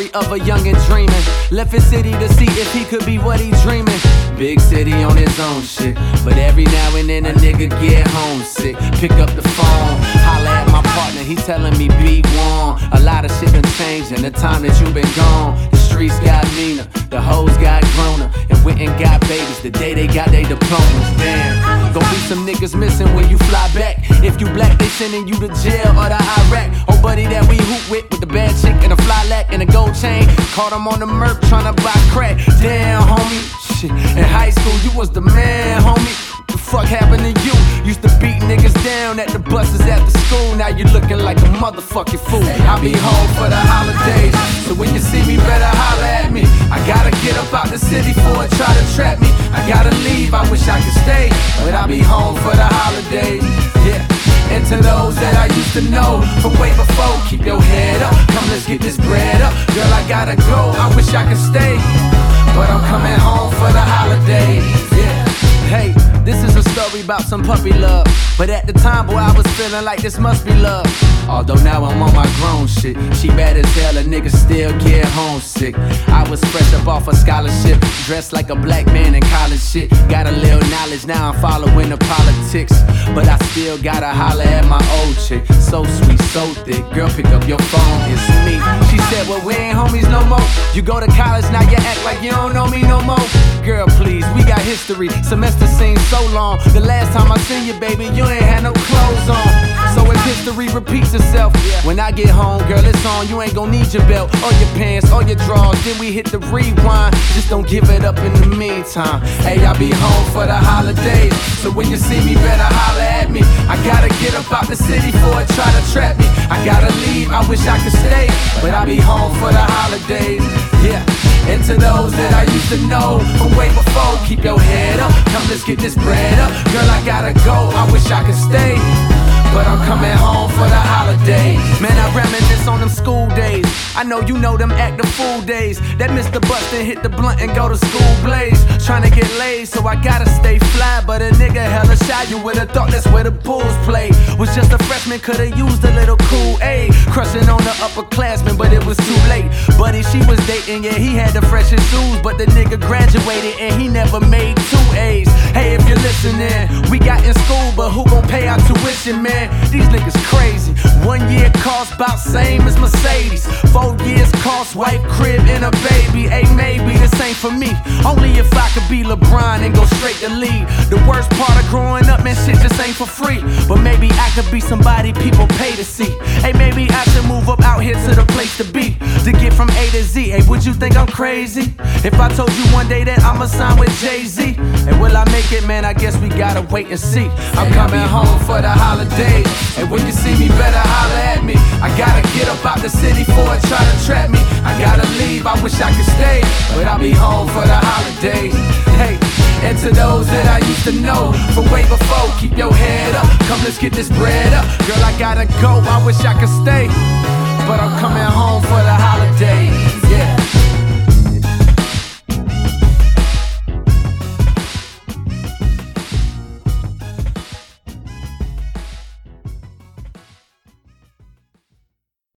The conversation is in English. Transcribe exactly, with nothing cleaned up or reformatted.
story of a youngin' dreaming. Left his city to see if he could be what he dreaming. Big city on his own shit, but every now and then a nigga get homesick. Pick up the phone, holla at my partner, he telling me be warm. A lot of shit done changed in the time that you been gone. The streets got meaner, the hoes got growner, and went and got babies the day they got their diplomas. Damn, gon' be some niggas missing when you fly back. If you black, they sending you to jail or to Iraq. Oh buddy that we hoop with, with the bad chick and a fly lack and a gold chain. Caught him on the Merc tryna buy crack. Damn, homie, shit. In high school, you was the man, homie. What the fuck happened to you? Used to beat niggas down at the buses after school. Now you looking like a motherfucking fool. I'll be home for the holidays, so when you see me, better holler at me. I gotta get up out the city for it, try to trap me. I gotta leave, I wish I could stay, but I'll be home for the holidays. Yeah. And to those that I used to know from way before, keep your head up, come let's get this bread up. Girl, I gotta go, I wish I could stay, but I'm coming home for the holidays. Yeah. Hey, this is a story about some puppy love, but at the time, boy, I was feeling like this must be love. Although now I'm on my grown shit. She bad as hell, a nigga still get homesick. I was fresh up off a scholarship, dressed like a black man in college shit. Got a little knowledge, now I'm following the politics, but I still gotta holler at my old chick. So sweet, so thick, girl pick up your phone, it's me. She said, well we ain't homies no more. You go to college, now you act like you don't know me no more. Girl please, we got history, semester seems so long. The last time I seen you baby, you ain't had no clothes on. So if history repeats itself, when I get home, girl, it's on. You ain't gon' need your belt, or your pants, or your drawers. Then we hit the rewind, just don't give it up in the meantime. Hey, I'll be home for the holidays, so when you see me, better holler at me. I gotta get up out the city for it, try to trap me. I gotta leave, I wish I could stay, but I'll be home for the holidays. Yeah. And to those that I used to know from way before, keep your head up, come let's get this bread up. Girl, I gotta go, I wish I could stay, but I'm coming home for the holidays. Man, I reminisce on them school days. I know you know them act the fool days. That Mister Bustin' hit the blunt and go to school blaze. Tryna get laid, so I gotta stay fly. But a nigga hella shy, you would've thought that's where the Bulls play. Was just a freshman, could've used a little Kool-Aid. Crushing on the upperclassmen, but it was too late. Buddy, she was dating, yeah, he had the freshest shoes, but the nigga graduated and he never made two A's. Hey, if you're listening, we got in school, but who gon' pay our tuition, man? These niggas crazy. One year cost about same as Mercedes. Four years cost wife, crib, and a baby. Hey, maybe this ain't for me. Only if I could be LeBron and go straight to lead. The worst part of growing up, man, shit just ain't for free. But maybe I could be somebody people pay to see. Hey, maybe I should move up out here to the place to be, to get from A to Z. Hey, would you think I'm crazy if I told you one day that I'ma sign with Jay-Z? And will I make it, man? I guess we gotta wait and see. I'm coming home for the holidays, and when you see me, better holler at me. I gotta get up out the city for it, try to trap me. I gotta leave, I wish I could stay, but I'll be home for the holidays. Hey, and to those that I used to know from way before, keep your head up, come let's get this bread up. Girl, I gotta go, I wish I could stay, but I'm coming home